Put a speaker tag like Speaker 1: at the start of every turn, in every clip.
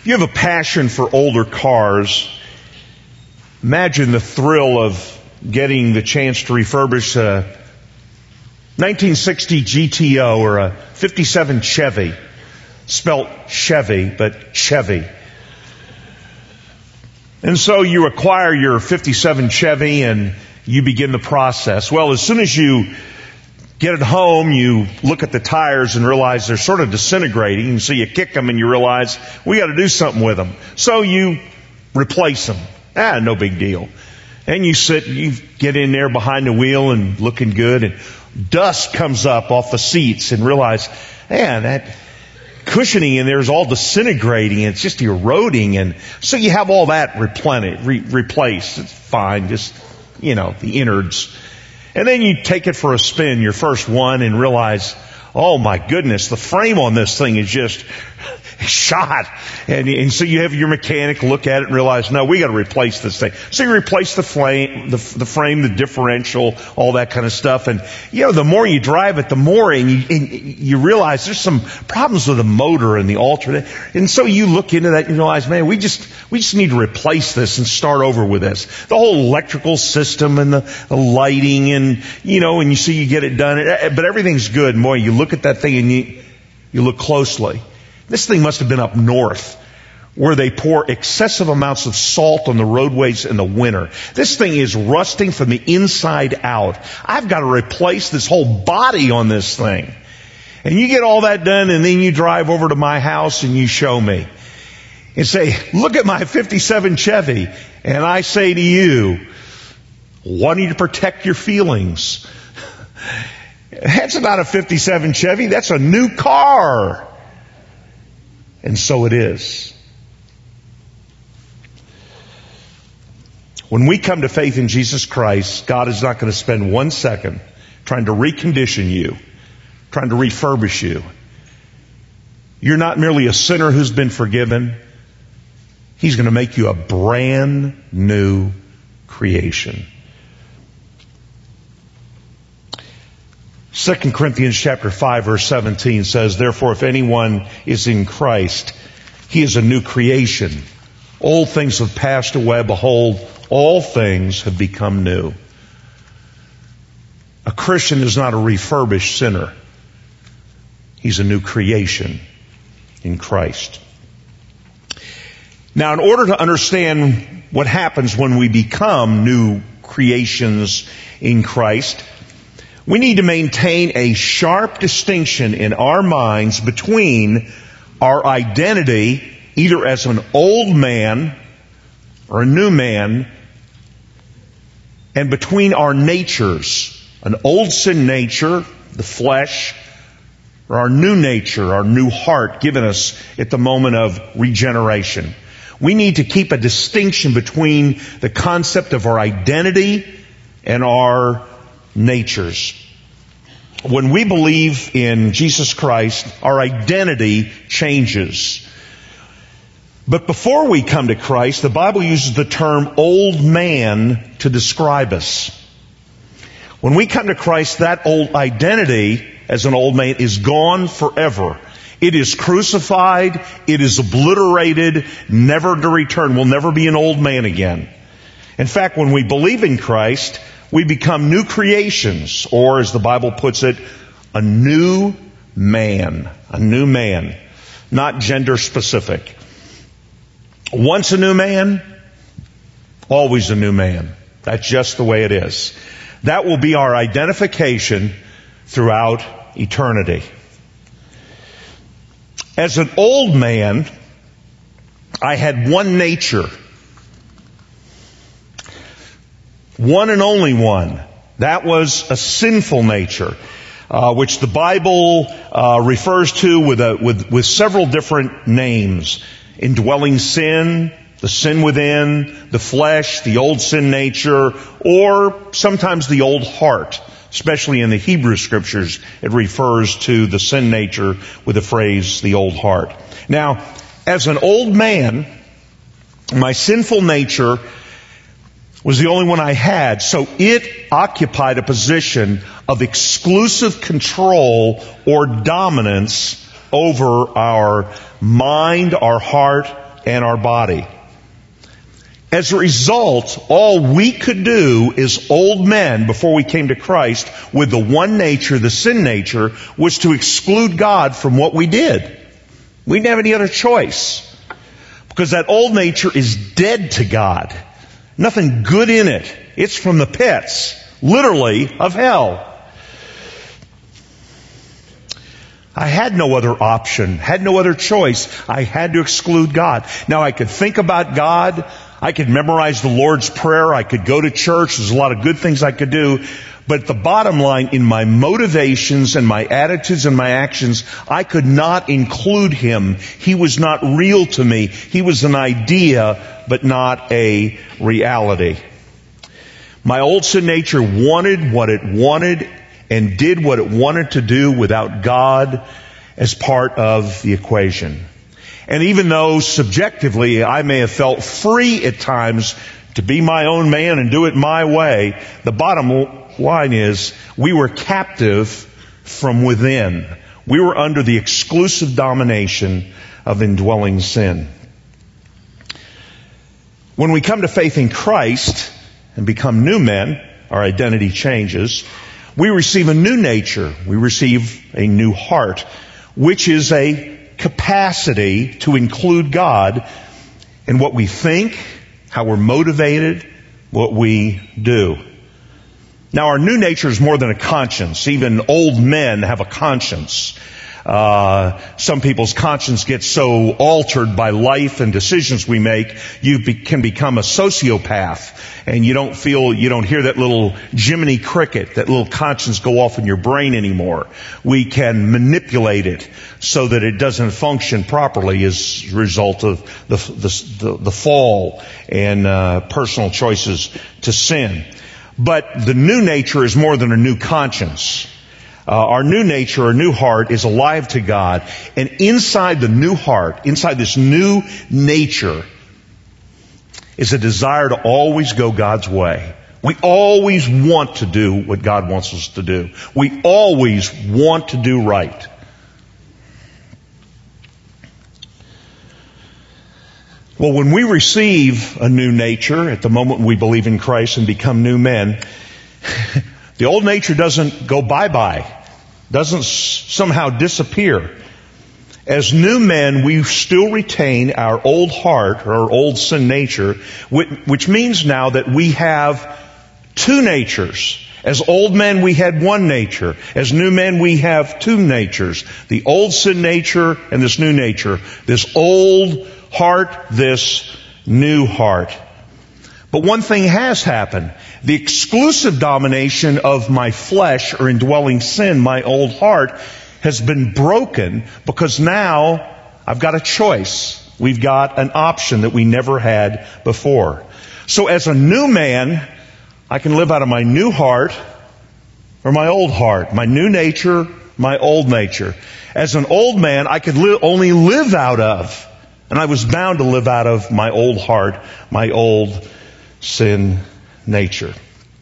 Speaker 1: you have a passion for older cars, imagine the thrill of getting the chance to refurbish a 1960 GTO or a 57 Chevy. Spelt Chevy, but Chevy. And so you acquire your 57 Chevy and you begin the process. Well, as soon as you get it home, you look at the tires and realize they're sort of disintegrating. And so you kick them and you realize we got to do something with them. So you replace them. No big deal. And you get in there behind the wheel and looking good, and dust comes up off the seats and realize, man, that cushioning in there is all disintegrating. It's just eroding. And so you have all that replaced. It's fine. Just, the innards. And then you take it for a spin, your first one, and realize, oh my goodness, the frame on this thing is just shot. And so you have your mechanic look at it and realize, no, we got to replace this thing. So you replace the frame, the differential, all that kind of stuff. And the more you drive it, the more and you realize there's some problems with the motor and the alternator. And so you look into that and realize, man, we just need to replace this and start over with this. The whole electrical system and the lighting and and you see you get it done, but everything's good. And boy, you look at that thing and you look closely. This thing must have been up north where they pour excessive amounts of salt on the roadways in the winter. This thing is rusting from the inside out. I've got to replace this whole body on this thing. And you get all that done, and then you drive over to my house and you show me and say, look at my 57 Chevy. And I say to you, wanting to protect your feelings, that's not a 57 Chevy. That's a new car. And so it is. When we come to faith in Jesus Christ, God is not going to spend 1 second trying to recondition you, trying to refurbish you. You're not merely a sinner who's been forgiven. He's going to make you a brand new creation. 2 Corinthians chapter 5 verse 17 says, therefore, if anyone is in Christ, he is a new creation. Old things have passed away. Behold, all things have become new. A Christian is not a refurbished sinner. He's a new creation in Christ. Now, in order to understand what happens when we become new creations in Christ, we need to maintain a sharp distinction in our minds between our identity, either as an old man or a new man, and between our natures, an old sin nature, the flesh, or our new nature, our new heart given us at the moment of regeneration. We need to keep a distinction between the concept of our identity and our natures. When we believe in Jesus Christ, our identity changes. But before we come to Christ, the Bible uses the term old man to describe us. When we come to Christ, that old identity as an old man is gone forever. It is crucified. It is obliterated, never to return. We'll never be an old man again. In fact, when we believe in Christ, we become new creations, or as the Bible puts it, a new man. A new man. Not gender specific. Once a new man, always a new man. That's just the way it is. That will be our identification throughout eternity. As an old man, I had one nature. One and only one. That was a sinful nature, which the Bible refers to with several different names. Indwelling sin, the sin within, the flesh, the old sin nature, or sometimes the old heart. Especially in the Hebrew Scriptures, it refers to the sin nature with the phrase, the old heart. Now, as an old man, my sinful nature was the only one I had, so it occupied a position of exclusive control or dominance over our mind, our heart, and our body. As a result, all we could do as old men before we came to Christ with the one nature, the sin nature, was to exclude God from what we did. We didn't have any other choice. Because that old nature is dead to God. Nothing good in it. It's from the pits, literally, of hell. I had no other option, had no other choice. I had to exclude God. Now I could think about God. I could memorize the Lord's Prayer. I could go to church. There's a lot of good things I could do. But the bottom line, in my motivations and my attitudes and my actions, I could not include Him. He was not real to me. He was an idea, but not a reality. My old sin nature wanted what it wanted and did what it wanted to do without God as part of the equation. And even though subjectively I may have felt free at times to be my own man and do it my way, the bottom line is we were captive from within. We were under the exclusive domination of indwelling sin. When we come to faith in Christ and become new men, our identity changes. We receive a new nature. We receive a new heart, which is a capacity to include God in what we think, how we're motivated, what we do. Now, our new nature is more than a conscience. Even old men have a conscience. Some people's conscience gets so altered by life and decisions we make, you can become a sociopath, and you don't hear that little Jiminy Cricket, that little conscience go off in your brain anymore. We can manipulate it so that it doesn't function properly as a result of the fall and personal choices to sin. But the new nature is more than a new conscience. Our new nature, our new heart is alive to God. And inside the new heart, inside this new nature, is a desire to always go God's way. We always want to do what God wants us to do. We always want to do right. Well, when we receive a new nature, at the moment we believe in Christ and become new men, the old nature doesn't go bye-bye, doesn't somehow disappear. As new men, we still retain our old heart, or our old sin nature, which means now that we have two natures. As old men, we had one nature. As new men, we have two natures. The old sin nature and this new nature. This old heart, this new heart. But one thing has happened. The exclusive domination of my flesh or indwelling sin, my old heart, has been broken because now I've got a choice. We've got an option that we never had before. So as a new man, I can live out of my new heart or my old heart, my new nature, my old nature. As an old man, I could only live out of, and I was bound to live out of my old heart, my old sin nature.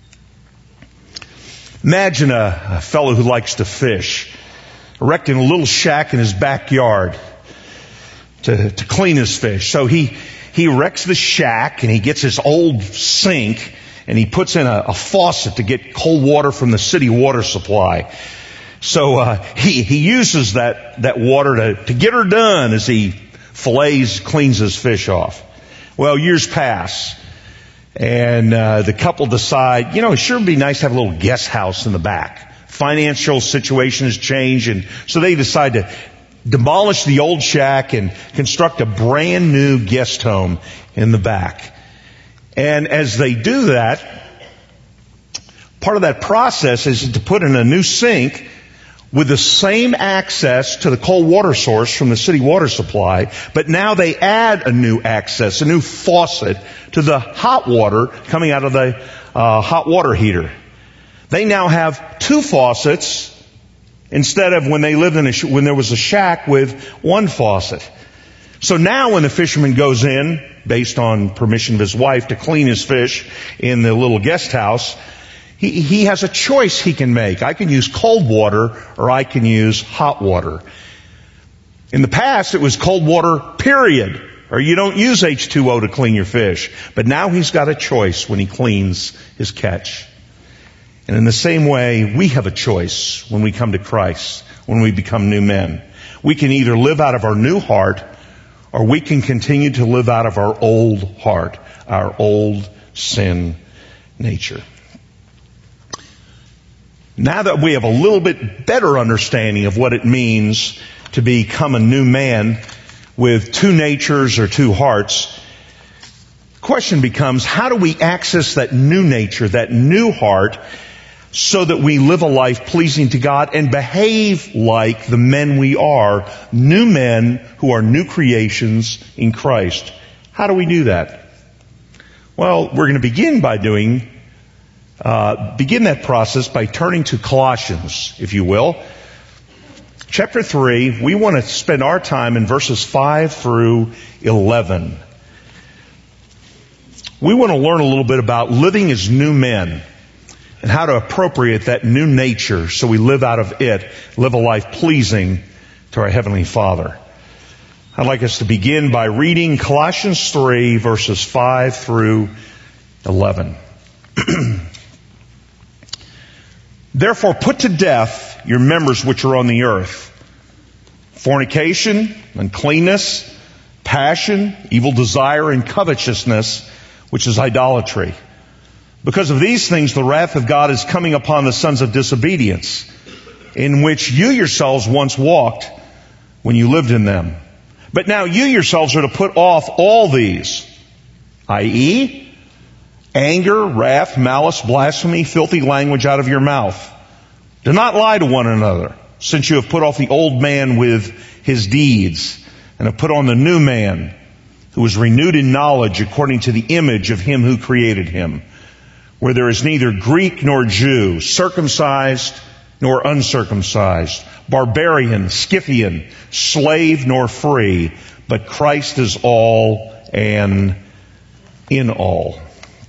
Speaker 1: Imagine a fellow who likes to fish, erecting a little shack in his backyard to clean his fish. So he erects the shack and he gets his old sink and he puts in a faucet to get cold water from the city water supply. So he uses that water to get her done as he cleans his fish off. Well, years pass, and the couple decide, it sure would be nice to have a little guest house in the back. Financial situation has changed, and so they decide to demolish the old shack and construct a brand new guest home in the back. And as they do that, part of that process is to put in a new sink with the same access to the cold water source from the city water supply, but now they add a new access, a new faucet to the hot water coming out of the hot water heater. They now have two faucets instead of when they lived when there was a shack with one faucet. So now when the fisherman goes in, based on permission of his wife, to clean his fish in the little guest house, he has a choice he can make. I can use cold water or I can use hot water. In the past, it was cold water, period. or you don't use H2O to clean your fish. But now he's got a choice when he cleans his catch. And in the same way, we have a choice when we come to Christ, when we become new men. We can either live out of our new heart, or we can continue to live out of our old heart, our old sin nature. Now that we have a little bit better understanding of what it means to become a new man with two natures or two hearts, the question becomes, how do we access that new nature, that new heart, so that we live a life pleasing to God and behave like the men we are, new men who are new creations in Christ? How do we do that? Well, we're going to begin that process by turning to Colossians, if you will. Chapter 3, we want to spend our time in verses 5 through 11. We want to learn a little bit about living as new men and how to appropriate that new nature so we live out of it, live a life pleasing to our Heavenly Father. I'd like us to begin by reading Colossians 3, verses 5 through 11. Therefore put to death your members which are on the earth: fornication, uncleanness, passion, evil desire, and covetousness, which is idolatry. Because of these things the wrath of God is coming upon the sons of disobedience, in which you yourselves once walked when you lived in them. But now you yourselves are to put off all these, i.e., anger, wrath, malice, blasphemy, filthy language out of your mouth. Do not lie to one another, since you have put off the old man with his deeds, and have put on the new man, who is renewed in knowledge according to the image of him who created him, where there is neither Greek nor Jew, circumcised nor uncircumcised, barbarian, Scythian, slave nor free, but Christ is all and in all.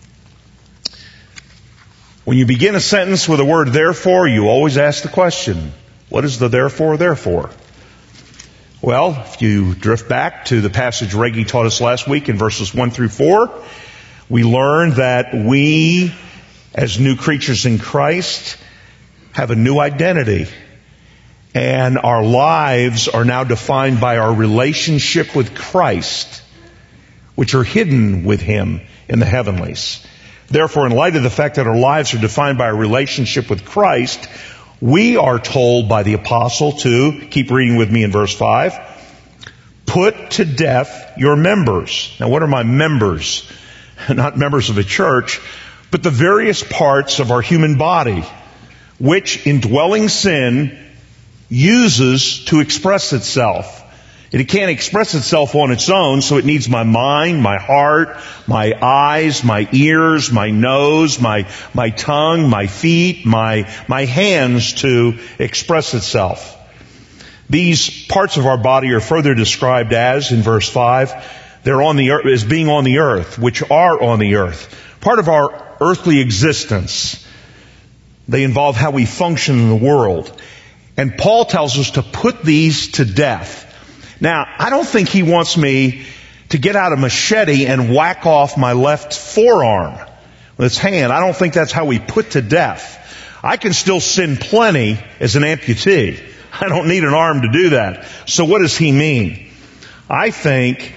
Speaker 1: When you begin a sentence with the word therefore, you always ask the question, what is the therefore? Well, if you drift back to the passage Reggie taught us last week in verses 1 through 4, we learned that we, as new creatures in Christ, have a new identity. And our lives are now defined by our relationship with Christ, which are hidden with Him in the heavenlies. Therefore, in light of the fact that our lives are defined by our relationship with Christ, we are told by the apostle to, keep reading with me in verse 5, put to death your members. Now, what are my members? Not members of the church, but the various parts of our human body, which indwelling sin uses to express itself. It can't express itself on its own, so it needs my mind, my heart, my eyes, my ears, my nose, my tongue, my feet, my hands to express itself. These parts of our body are further described as, in verse 5, they're on the earth, as being on the earth, which are on the earth. Part of our earthly existence. They involve how we function in the world. And Paul tells us to put these to death. Now, I don't think he wants me to get out a machete and whack off my left forearm with his hand. I don't think that's how we put to death. I can still sin plenty as an amputee. I don't need an arm to do that. So what does he mean? I think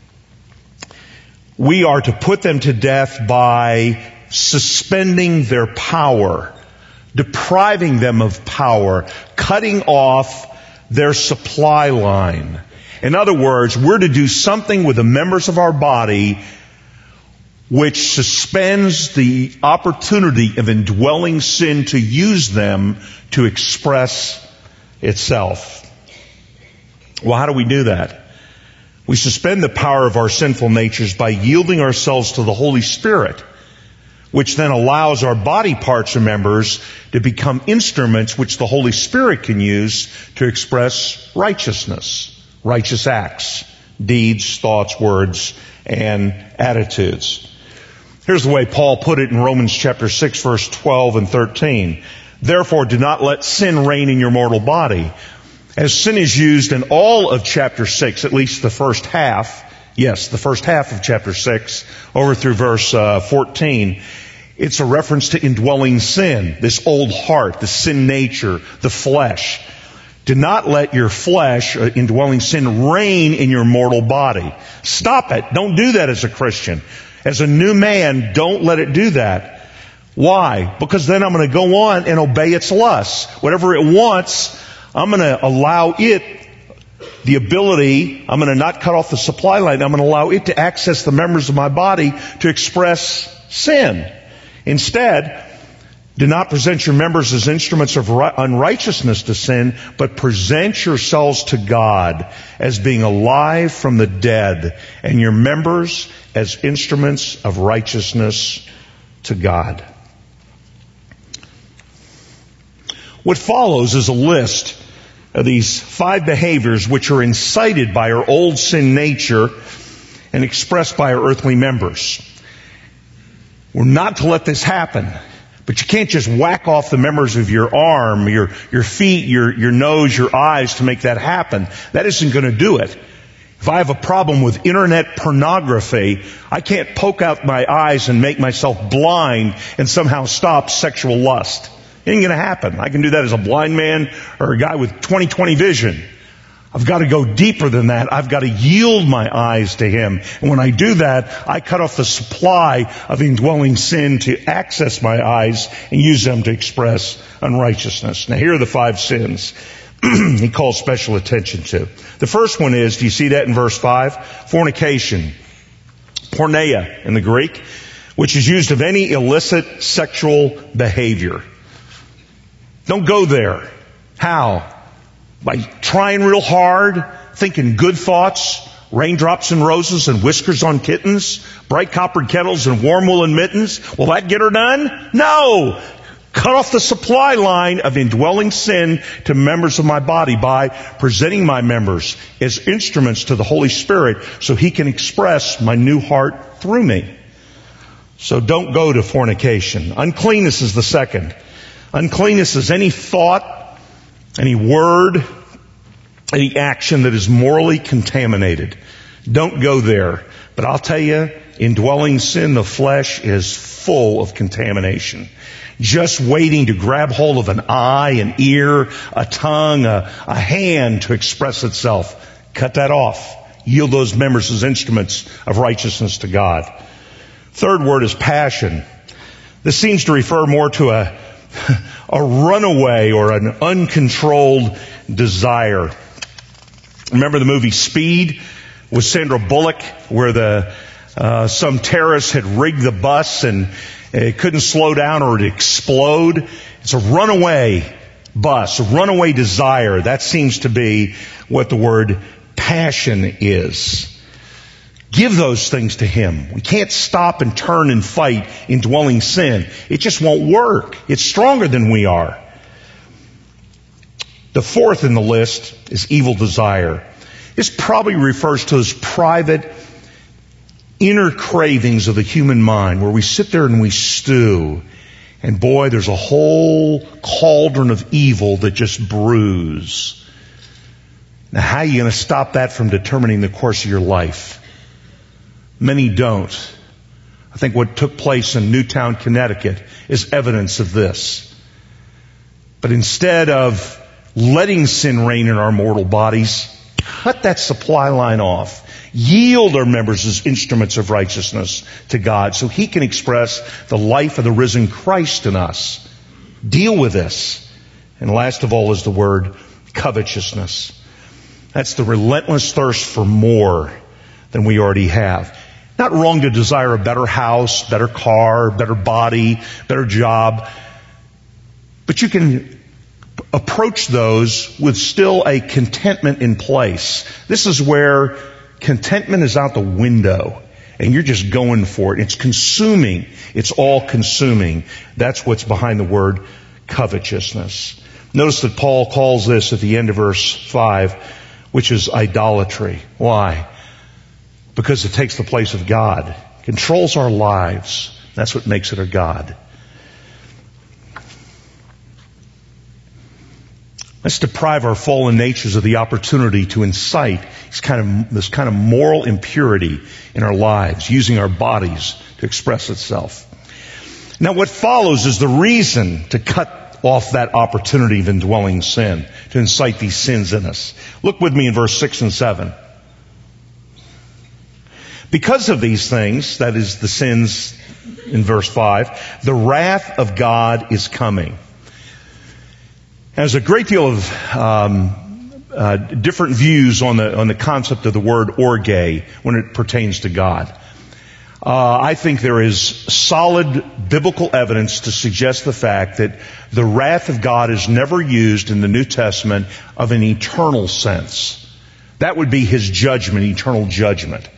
Speaker 1: we are to put them to death by suspending their power, depriving them of power, cutting off their supply line. In other words, we're to do something with the members of our body which suspends the opportunity of indwelling sin to use them to express itself. Well, how do we do that? We suspend the power of our sinful natures by yielding ourselves to the Holy Spirit, which then allows our body parts or members to become instruments which the Holy Spirit can use to express righteousness, righteous acts, deeds, thoughts, words, and attitudes. Here's the way Paul put it in Romans chapter 6, verse 12 and 13. Therefore, do not let sin reign in your mortal body. As sin is used in all of chapter 6, at least the first half, Yes, the first half of chapter 6, over through verse 14. It's a reference to indwelling sin, this old heart, the sin nature, the flesh. Do not let your flesh, indwelling sin, reign in your mortal body. Stop it. Don't do that as a Christian. As a new man, don't let it do that. Why? Because then I'm going to go on and obey its lusts. Whatever it wants, I'm going to allow it the ability, I'm going to not cut off the supply line, I'm going to allow it to access the members of my body to express sin. Instead, do not present your members as instruments of unrighteousness to sin, but present yourselves to God as being alive from the dead, and your members as instruments of righteousness to God. What follows is a list of these 5 behaviors which are incited by our old sin nature and expressed by our earthly members. We're not to let this happen. But you can't just whack off the members of your arm, your feet, your nose, your eyes to make that happen. That isn't going to do it. If I have a problem with internet pornography, I can't poke out my eyes and make myself blind and somehow stop sexual lust. It ain't going to happen. I can do that as a blind man or a guy with 20/20 vision. I've got to go deeper than that. I've got to yield my eyes to Him. And when I do that, I cut off the supply of indwelling sin to access my eyes and use them to express unrighteousness. Now here are the 5 sins He calls special attention to. The first one is, do you see that in verse 5? Fornication. Porneia in the Greek, which is used of any illicit sexual behavior. Don't go there. How? By trying real hard, thinking good thoughts, raindrops and roses and whiskers on kittens, bright coppered kettles and warm woolen mittens. Will that get her done? No! Cut off the supply line of indwelling sin to members of my body by presenting my members as instruments to the Holy Spirit so He can express my new heart through me. So don't go to fornication. Uncleanness is the second. Uncleanness is any thought, any word, any action that is morally contaminated. Don't go there. But I'll tell you, indwelling sin, the flesh is full of contamination. Just waiting to grab hold of an eye, an ear, a tongue, a hand to express itself. Cut that off. Yield those members as instruments of righteousness to God. Third word is passion. This seems to refer more to a runaway or an uncontrolled desire. Remember the movie Speed with Sandra Bullock, where some terrorists had rigged the bus and it couldn't slow down or it'd explode. It's a runaway bus, a runaway desire. That seems to be what the word passion is. Give those things to Him. We can't stop and turn and fight indwelling sin. It just won't work. It's stronger than we are. The fourth in the list is evil desire. This probably refers to those private inner cravings of the human mind where we sit there and we stew. And boy, there's a whole cauldron of evil that just brews. Now, how are you going to stop that from determining the course of your life? Many don't. I think what took place in Newtown, Connecticut is evidence of this. But instead of letting sin reign in our mortal bodies, cut that supply line off. Yield our members as instruments of righteousness to God so He can express the life of the risen Christ in us. Deal with this. And last of all is the word covetousness. That's the relentless thirst for more than we already have. Not wrong to desire a better house, better car, better body, better job. But you can approach those with still a contentment in place. This is where contentment is out the window and you're just going for it. It's consuming. It's all consuming. That's what's behind the word covetousness. Notice that Paul calls this at the end of verse 5, which is idolatry. Why? Because it takes the place of God. It controls our lives. That's what makes it a God. Let's deprive our fallen natures of the opportunity to incite this kind of moral impurity in our lives, using our bodies to express itself. Now what follows is the reason to cut off that opportunity of indwelling sin, to incite these sins in us. Look with me in verse 6 and 7. Because of these things, that is the sins in verse 5, the wrath of God is coming. There's a great deal of different views on the concept of the word orge when it pertains to God. I think there is solid biblical evidence to suggest the fact that the wrath of God is never used in the New Testament of an eternal sense. That would be His judgment, eternal judgment.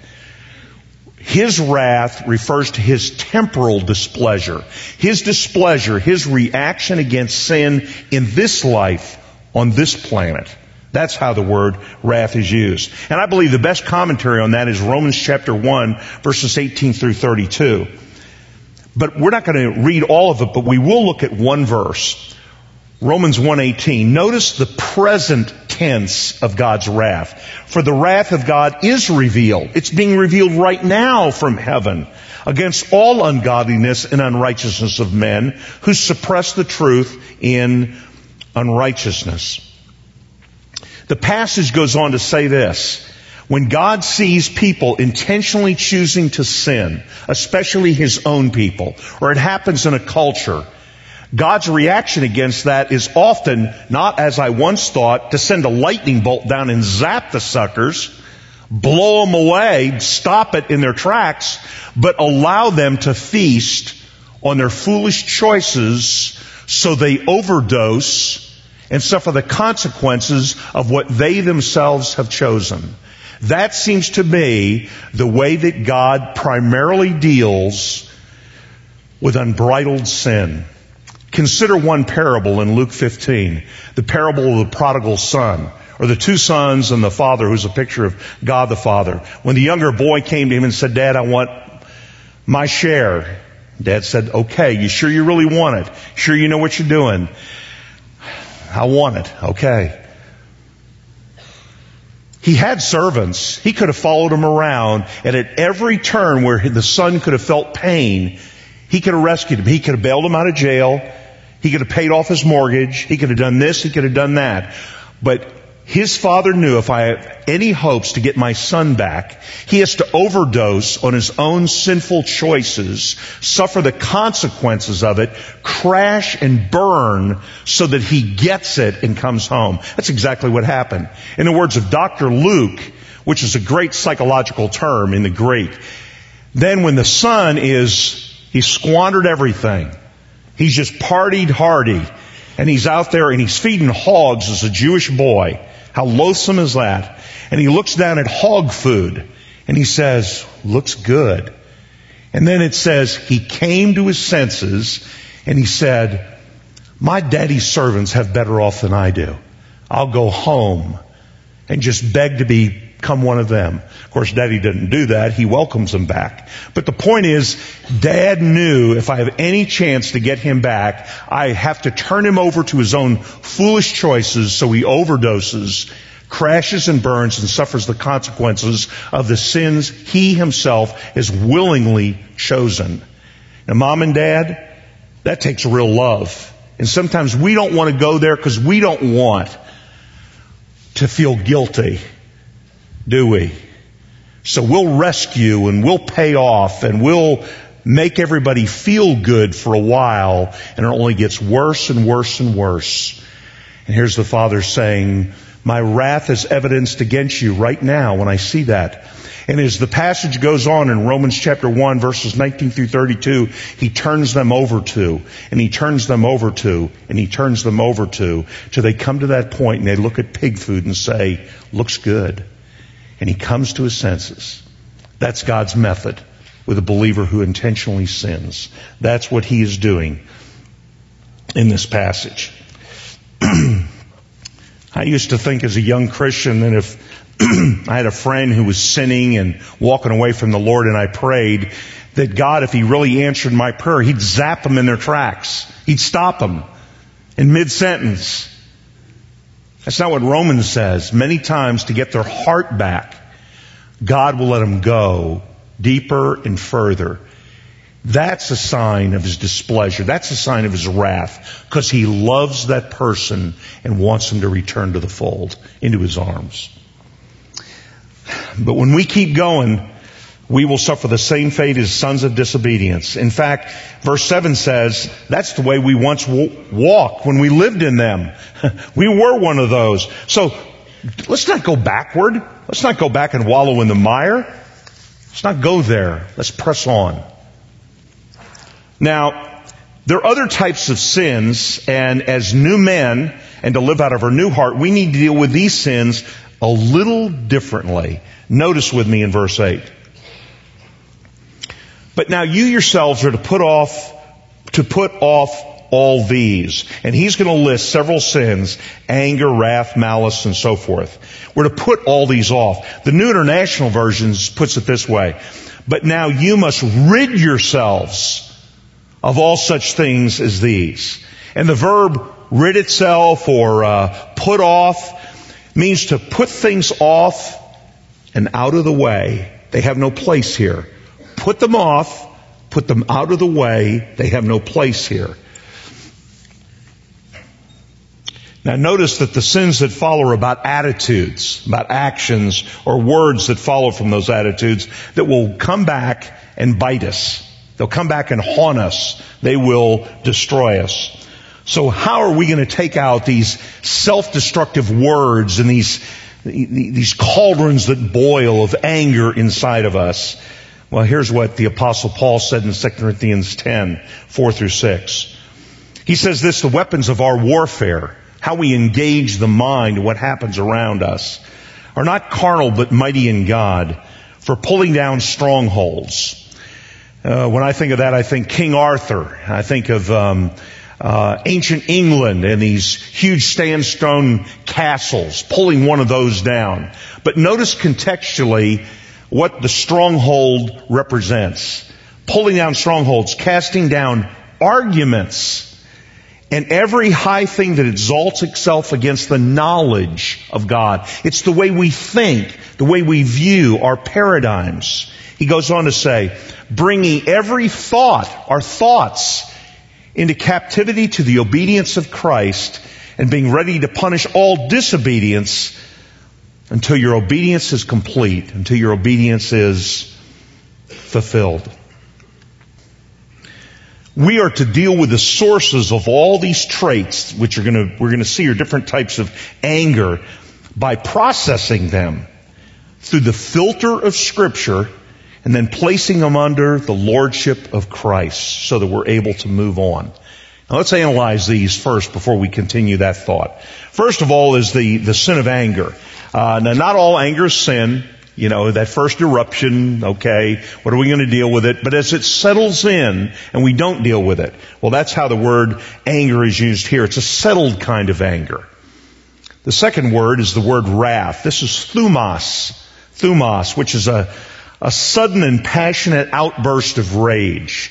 Speaker 1: His wrath refers to His temporal displeasure. His displeasure, His reaction against sin in this life, on this planet. That's how the word wrath is used. And I believe the best commentary on that is Romans chapter 1, verses 18 through 32. But we're not going to read all of it, but we will look at one verse. Romans 1:18. Notice the present tense of God's wrath. For the wrath of God is revealed. It's being revealed right now from heaven against all ungodliness and unrighteousness of men who suppress the truth in unrighteousness. The passage goes on to say this. When God sees people intentionally choosing to sin, especially His own people, or it happens in a culture, God's reaction against that is often not, as I once thought, to send a lightning bolt down and zap the suckers, blow them away, stop it in their tracks, but allow them to feast on their foolish choices so they overdose and suffer the consequences of what they themselves have chosen. That seems to be the way that God primarily deals with unbridled sin. Consider one parable in Luke 15, the parable of the prodigal son, or the two sons and the father, who's a picture of God the Father. When the younger boy came to him and said, Dad, I want my share. Dad said, okay, you sure you really want it? Sure you know what you're doing? I want it. Okay. He had servants. He could have followed them around, and at every turn where the son could have felt pain, he could have rescued him. He could have bailed him out of jail. He could have paid off his mortgage. He could have done this. He could have done that. But his father knew, if I have any hopes to get my son back, he has to overdose on his own sinful choices, suffer the consequences of it, crash and burn so that he gets it and comes home. That's exactly what happened. In the words of Dr. Luke, which is a great psychological term in the Greek, then when the son he squandered everything. He's just partied hardy. And he's out there and he's feeding hogs as a Jewish boy. How loathsome is that? And he looks down at hog food and he says, looks good. And then it says, he came to his senses and he said, my daddy's servants have better off than I do. I'll go home and just beg to become one of them. Of course, Daddy didn't do that. He welcomes them back. But the point is, Dad knew if I have any chance to get him back, I have to turn him over to his own foolish choices, so he overdoses, crashes and burns, and suffers the consequences of the sins he himself has willingly chosen. Now, Mom and Dad, that takes real love. And sometimes we don't want to go there because we don't want to feel guilty, do we? So we'll rescue and we'll pay off and we'll make everybody feel good for a while, and it only gets worse and worse and worse. And here's the Father saying, my wrath is evidenced against you right now when I see that. And as the passage goes on in Romans chapter 1, verses 19 through 32, he turns them over to, and he turns them over to, and he turns them over to, till they come to that point and they look at pig food and say, looks good. And he comes to his senses. That's God's method with a believer who intentionally sins. That's what he is doing in this passage. I used to think as a young Christian that if I had a friend who was sinning and walking away from the Lord and I prayed, that God, if He really answered my prayer, He'd zap them in their tracks. He'd stop them in mid-sentence. That's not what Romans says. Many times to get their heart back, God will let them go deeper and further. That's a sign of His displeasure. That's a sign of His wrath, because He loves that person and wants them to return to the fold, into His arms. But when we keep going, we will suffer the same fate as sons of disobedience. In fact, verse 7 says, that's the way we once walked when we lived in them. We were one of those. So let's not go backward. Let's not go back and wallow in the mire. Let's not go there. Let's press on. Now, there are other types of sins, and as new men, and to live out of our new heart, we need to deal with these sins a little differently. Notice with me in verse 8. But now you yourselves are to put off all these. And he's going to list several sins: anger, wrath, malice, and so forth. We're to put all these off. The New International Version puts it this way: but now you must rid yourselves of all such things as these. And the verb rid itself, or put off, means to put things off and out of the way. They have no place here. Put them off, put them out of the way. They have no place here. Now notice that the sins that follow are about attitudes, about actions or words that follow from those attitudes that will come back and bite us. They'll come back and haunt us. They will destroy us. So how are we going to take out these self-destructive words and these cauldrons that boil of anger inside of us? Well, here's what the Apostle Paul said in 2 Corinthians 10, 4 through 6. He says this: the weapons of our warfare, how we engage the mind, what happens around us, are not carnal but mighty in God, for pulling down strongholds. When I think of that, I think King Arthur. I think of ancient England and these huge sandstone castles, pulling one of those down. But notice contextually what the stronghold represents. Pulling down strongholds, casting down arguments, and every high thing that exalts itself against the knowledge of God. It's the way we think, the way we view our paradigms. He goes on to say, bringing every thought, our thoughts, into captivity to the obedience of Christ, and being ready to punish all disobedience until your obedience is complete, until your obedience is fulfilled. We are to deal with the sources of all these traits, which we're going to see are different types of anger, by processing them through the filter of Scripture and then placing them under the lordship of Christ so that we're able to move on. Now let's analyze these first before we continue that thought. First of all is the sin of anger. Now not all anger is sin. You know, that first eruption, okay, what are we going to deal with it? But as it settles in and we don't deal with it, well, that's how the word anger is used here. It's a settled kind of anger. The second word is the word wrath. This is thumos, which is a sudden and passionate outburst of rage.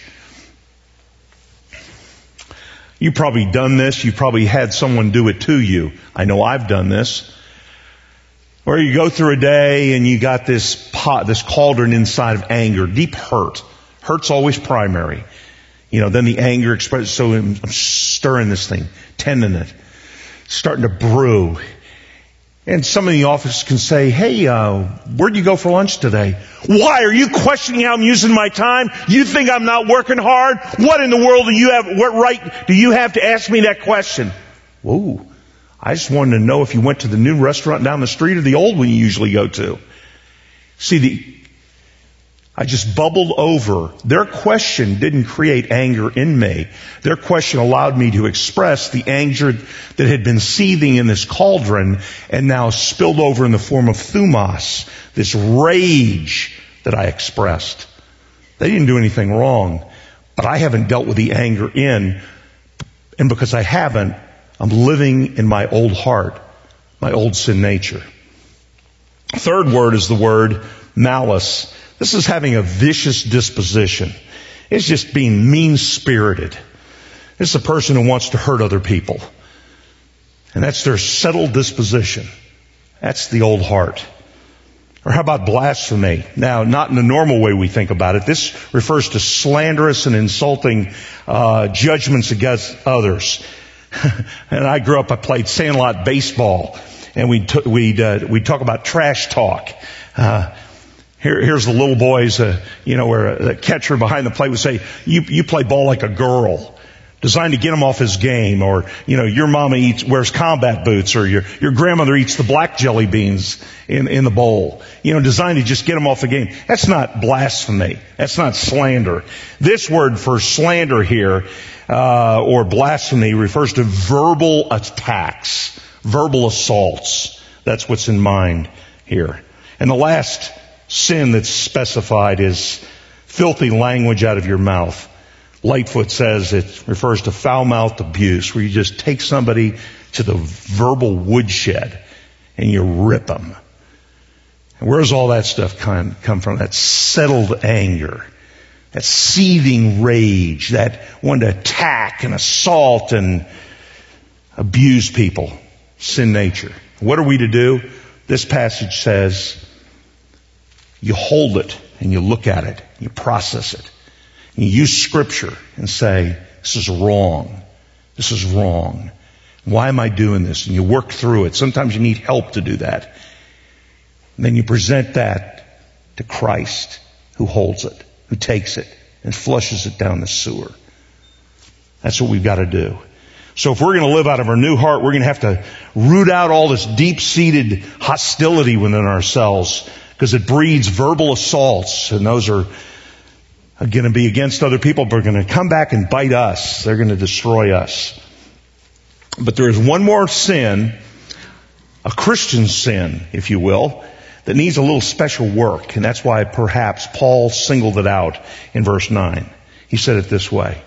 Speaker 1: You've probably done this. You've probably had someone do it to you. I know I've done this. Or you go through a day and you got this cauldron inside of anger, deep hurt. Hurt's always primary. You know, then the anger expresses, so I'm stirring this thing, tending it, starting to brew. And some in the office can say, hey, where'd you go for lunch today? Why? Are you questioning how I'm using my time? You think I'm not working hard? What in the world what right do you have to ask me that question? Whoa. I just wanted to know if you went to the new restaurant down the street or the old one you usually go to. See, I just bubbled over. Their question didn't create anger in me. Their question allowed me to express the anger that had been seething in this cauldron and now spilled over in the form of thumos, this rage that I expressed. They didn't do anything wrong, but I haven't dealt with the anger in, and because I haven't, I'm living in my old heart, my old sin nature. Third word is the word malice. This is having a vicious disposition. It's just being mean-spirited. It's a person who wants to hurt other people. And that's their settled disposition. That's the old heart. Or how about blasphemy? Now, not in the normal way we think about it. This refers to slanderous and insulting judgments against others. And I grew up, I played sandlot baseball, and we'd talk about trash talk. Here's the little boys, where the catcher behind the plate would say, you play ball like a girl. Designed to get him off his game, or, your mama wears combat boots, or your grandmother eats the black jelly beans in the bowl. Designed to just get him off the game. That's not blasphemy. That's not slander. This word for slander here, or blasphemy, refers to verbal attacks, verbal assaults. That's what's in mind here. And the last sin that's specified is filthy language out of your mouth. Lightfoot says it refers to foul-mouthed abuse, where you just take somebody to the verbal woodshed and you rip them. And where does all that stuff come from? That settled anger, that seething rage, that one to attack and assault and abuse people. Sin nature. What are we to do? This passage says you hold it and you look at it, you process it. You use Scripture and say, this is wrong. This is wrong. Why am I doing this? And you work through it. Sometimes you need help to do that. And then you present that to Christ, who holds it, who takes it, and flushes it down the sewer. That's what we've got to do. So if we're going to live out of our new heart, we're going to have to root out all this deep-seated hostility within ourselves, because it breeds verbal assaults, and those are going to be against other people, but are going to come back and bite us. They're going to destroy us. But there is one more sin, a Christian sin, if you will, that needs a little special work. And that's why perhaps Paul singled it out in verse 9. He said it this way.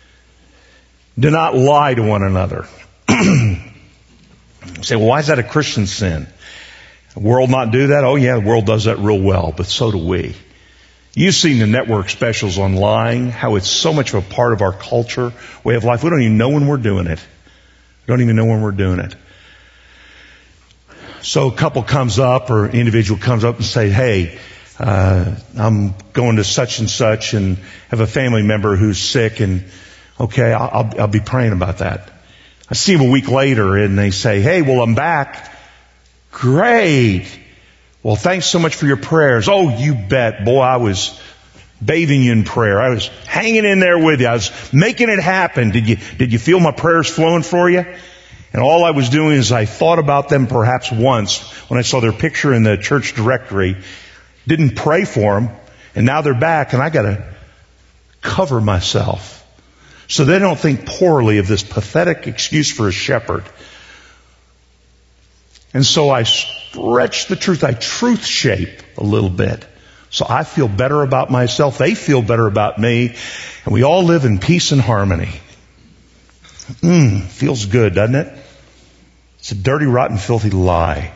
Speaker 1: Do not lie to one another. You say, well, why is that a Christian sin? The world not do that? Oh yeah, the world does that real well, but so do we. You've seen the network specials on lying, how it's so much of a part of our culture, way of life. We don't even know when we're doing it. We don't even know when we're doing it. So a couple comes up, or an individual comes up and say, hey, I'm going to such and such and have a family member who's sick, and okay, I'll be praying about that. I see them a week later and they say, hey, well, I'm back. Great. Well, thanks so much for your prayers. Oh, you bet. Boy, I was bathing you in prayer. I was hanging in there with you. I was making it happen. Did you feel my prayers flowing for you? And all I was doing is I thought about them perhaps once when I saw their picture in the church directory. Didn't pray for them. And now they're back, and I got to cover myself so they don't think poorly of this pathetic excuse for a shepherd. And so I stretch the truth. I truth shape a little bit. So I feel better about myself. They feel better about me. And we all live in peace and harmony. Feels good, doesn't it? It's a dirty, rotten, filthy lie.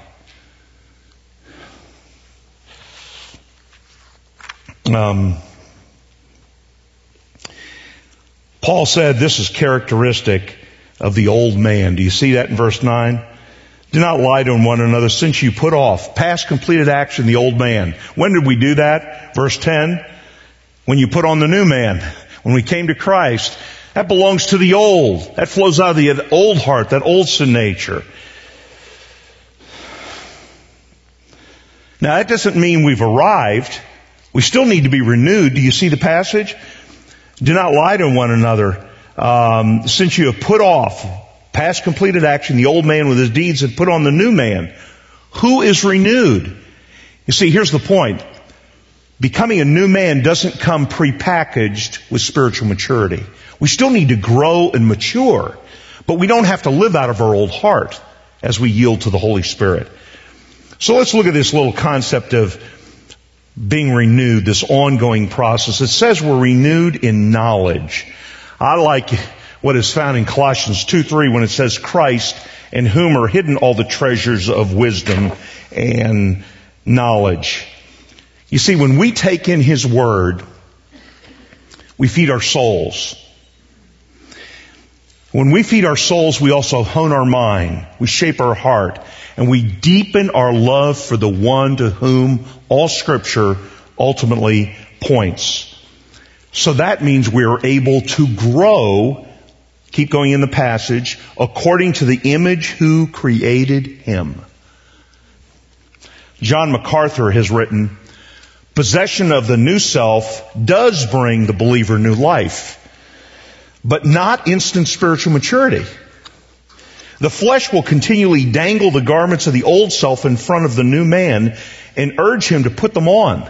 Speaker 1: Paul said this is characteristic of the old man. Do you see that in verse 9? Do not lie to one another, since you put off past completed action the old man. When did we do that? Verse 10, when you put on the new man. When we came to Christ, that belongs to the old. That flows out of the old heart, that old sin nature. Now that doesn't mean we've arrived. We still need to be renewed. Do you see the passage? Do not lie to one another, since you have put off past completed action, the old man with his deeds, and put on the new man, who is renewed. You see, here's the point. Becoming a new man doesn't come prepackaged with spiritual maturity. We still need to grow and mature, but we don't have to live out of our old heart as we yield to the Holy Spirit. So let's look at this little concept of being renewed, this ongoing process. It says we're renewed in knowledge. I like what is found in Colossians 2:3 when it says Christ, in whom are hidden all the treasures of wisdom and knowledge. You see, when we take in His Word, we feed our souls. When we feed our souls, we also hone our mind, we shape our heart, and we deepen our love for the one to whom all Scripture ultimately points. So that means we are able to grow, keep going in the passage, according to the image who created him. John MacArthur has written, possession of the new self does bring the believer new life, but not instant spiritual maturity. The flesh will continually dangle the garments of the old self in front of the new man and urge him to put them on.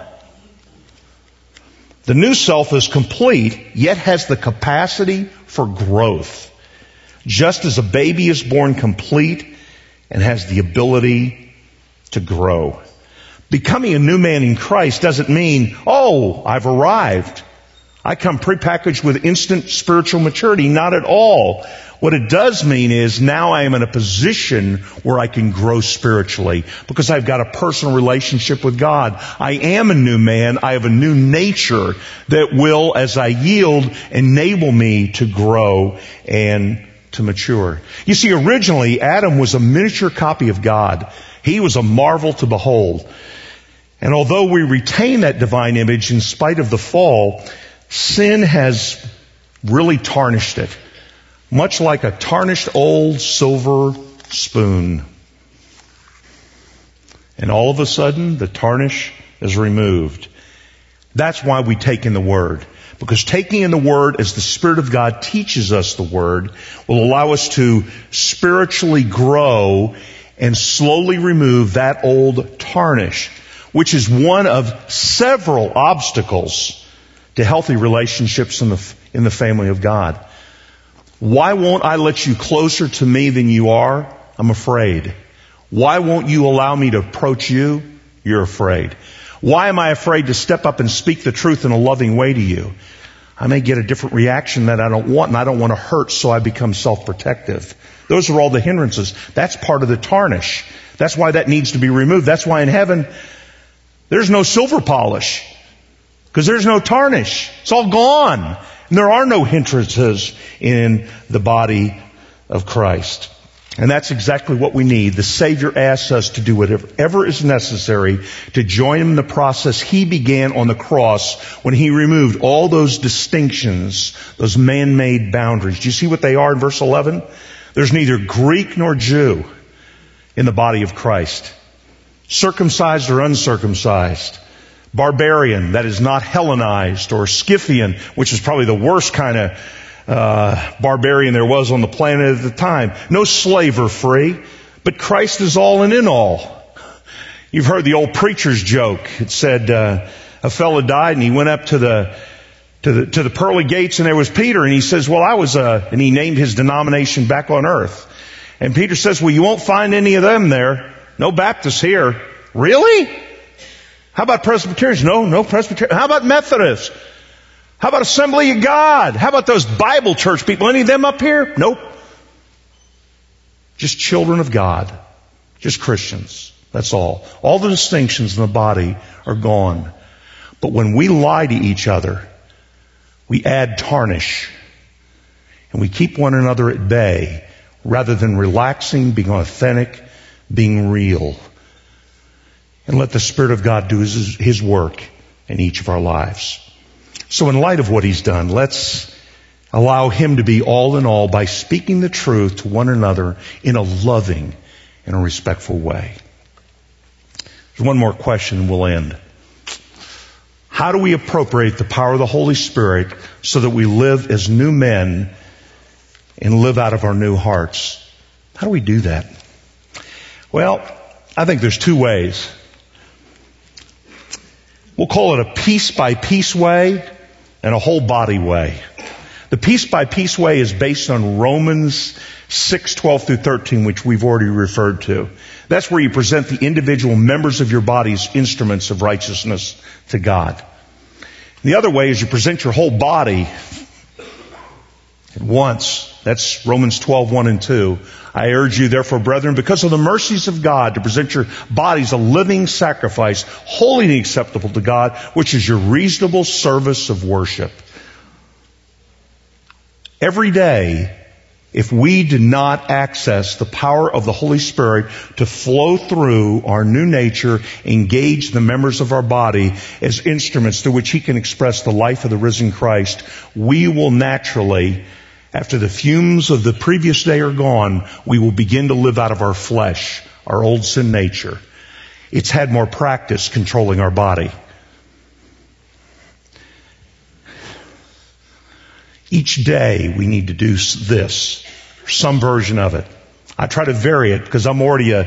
Speaker 1: The new self is complete, yet has the capacity for growth, just as a baby is born complete and has the ability to grow. Becoming a new man in Christ doesn't mean, oh, I've arrived. I come prepackaged with instant spiritual maturity. Not at all. What it does mean is now I am in a position where I can grow spiritually because I've got a personal relationship with God. I am a new man. I have a new nature that will, as I yield, enable me to grow and to mature. You see, originally, Adam was a miniature copy of God. He was a marvel to behold. And although we retain that divine image in spite of the fall, sin has really tarnished it, much like a tarnished old silver spoon. And all of a sudden, the tarnish is removed. That's why we take in the Word. Because taking in the Word as the Spirit of God teaches us the Word will allow us to spiritually grow and slowly remove that old tarnish, which is one of several obstacles to healthy relationships in the family of God. Why won't I let you closer to me than you are? I'm afraid. Why won't you allow me to approach you? You're afraid. Why am I afraid to step up and speak the truth in a loving way to you? I may get a different reaction that I don't want, and I don't want to hurt, so I become self-protective. Those are all the hindrances. That's part of the tarnish. That's why that needs to be removed. That's why in heaven, there's no silver polish. Because there's no tarnish. It's all gone. And there are no hindrances in the body of Christ. And that's exactly what we need. The Savior asks us to do whatever is necessary to join Him in the process He began on the cross when He removed all those distinctions, those man-made boundaries. Do you see what they are in verse 11? There's neither Greek nor Jew in the body of Christ. Circumcised or uncircumcised. Barbarian, that is not Hellenized, or Scythian, which is probably the worst kind of barbarian there was on the planet at the time. No slave or free, but Christ is all and in all. You've heard the old preacher's joke. It said a fellow died and he went up to the pearly gates and there was Peter, and he says, well, I was and he named his denomination back on earth. And Peter says, well, you won't find any of them there. No Baptists here. Really? How about Presbyterians? No Presbyterians. How about Methodists? How about Assembly of God? How about those Bible church people? Any of them up here? Nope. Just children of God. Just Christians. That's all. All the distinctions in the body are gone. But when we lie to each other, we add tarnish. And we keep one another at bay rather than relaxing, being authentic, being real. And let the Spirit of God do His work in each of our lives. So in light of what He's done, let's allow Him to be all in all by speaking the truth to one another in a loving and a respectful way. There's one more question and we'll end. How do we appropriate the power of the Holy Spirit so that we live as new men and live out of our new hearts? How do we do that? Well, I think there's two ways. We'll call it a piece-by-piece way and a whole-body way. The piece-by-piece way is based on Romans 6:12 through 13, which we've already referred to. That's where you present the individual members of your body as instruments of righteousness to God. The other way is you present your whole body at once. That's Romans 12:1 and 2. I urge you, therefore, brethren, because of the mercies of God, to present your bodies a living sacrifice, holy and acceptable to God, which is your reasonable service of worship. Every day, if we did not access the power of the Holy Spirit to flow through our new nature, engage the members of our body as instruments through which He can express the life of the risen Christ, we will naturally, after the fumes of the previous day are gone, we will begin to live out of our flesh, our old sin nature. It's had more practice controlling our body. Each day we need to do this, some version of it. I try to vary it because I'm already a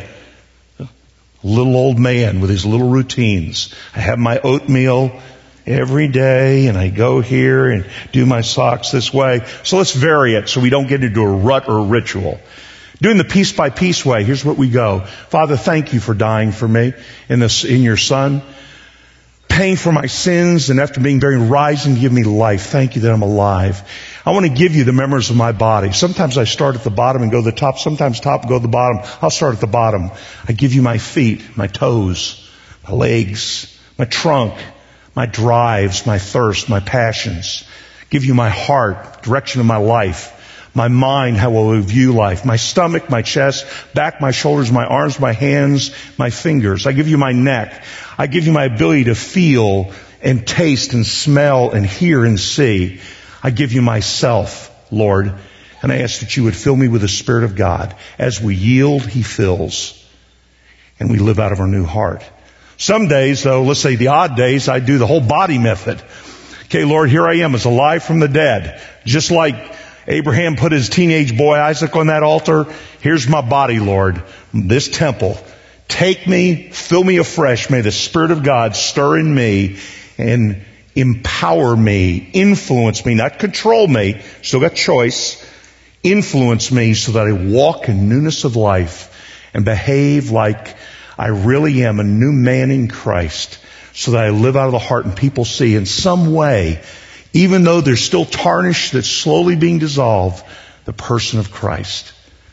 Speaker 1: little old man with his little routines. I have my oatmeal every day and I go here and do my socks this way. So let's vary it so we don't get into a rut or a ritual. Doing the piece by piece way, here's what we go. Father, thank you for dying for me in your Son. Paying for my sins, and after being buried, rising to give me life. Thank you that I'm alive. I want to give you the members of my body. Sometimes I start at the bottom and go to the top. Sometimes top and go to the bottom. I'll start at the bottom. I give you my feet, my toes, my legs, my trunk, my drives, my thirst, my passions. Give you my heart, direction of my life. My mind, how I will view life. My stomach, my chest, back, my shoulders, my arms, my hands, my fingers. I give you my neck. I give you my ability to feel and taste and smell and hear and see. I give you myself, Lord. And I ask that you would fill me with the Spirit of God. As we yield, He fills. And we live out of our new heart. Some days, though, let's say the odd days, I do the whole body method. Okay, Lord, here I am as alive from the dead. Just like Abraham put his teenage boy Isaac on that altar. Here's my body, Lord, this temple. Take me, fill me afresh. May the Spirit of God stir in me and empower me, influence me, not control me. Still got choice. Influence me so that I walk in newness of life and behave like I really am a new man in Christ, so that I live out of the heart and people see in some way, even though there's still tarnish that's slowly being dissolved, the person of Christ.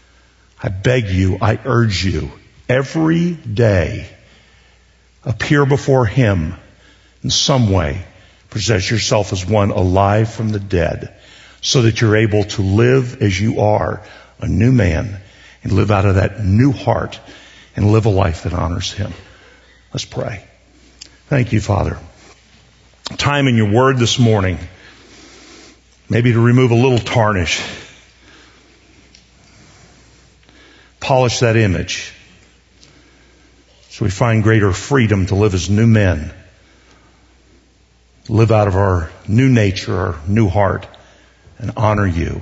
Speaker 1: I beg you, I urge you, every day, appear before Him in some way. Present yourself as one alive from the dead, so that you're able to live as you are, a new man, and live out of that new heart, and live a life that honors Him. Let's pray. Thank you, Father. Time in your word this morning, maybe to remove a little tarnish, polish that image, so we find greater freedom to live as new men, live out of our new nature, our new heart, and honor you,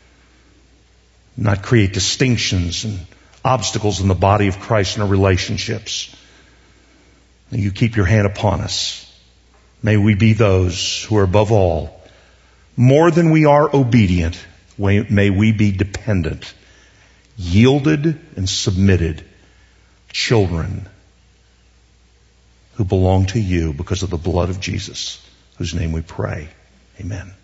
Speaker 1: not create distinctions and obstacles in the body of Christ in our relationships. May you keep your hand upon us. May we be those who are above all, more than we are obedient, may we be dependent, yielded and submitted children who belong to you because of the blood of Jesus, whose name we pray. Amen.